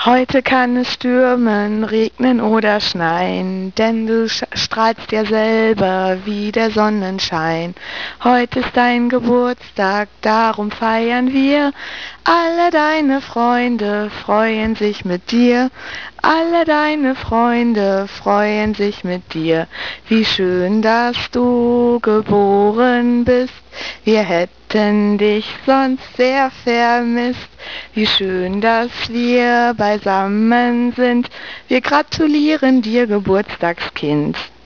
Heute kann es stürmen, regnen oder schneien, denn du strahlst ja selber wie der Sonnenschein. Heute ist dein Geburtstag, darum feiern wir. Alle deine Freunde freuen sich mit dir. Alle deine Freunde freuen sich mit dir. Wie schön, dass du geboren bist. Wir hätten dich sonst sehr vermisst. Wie schön, dass wir beisammen sind. Wir gratulieren dir, Geburtstagskind.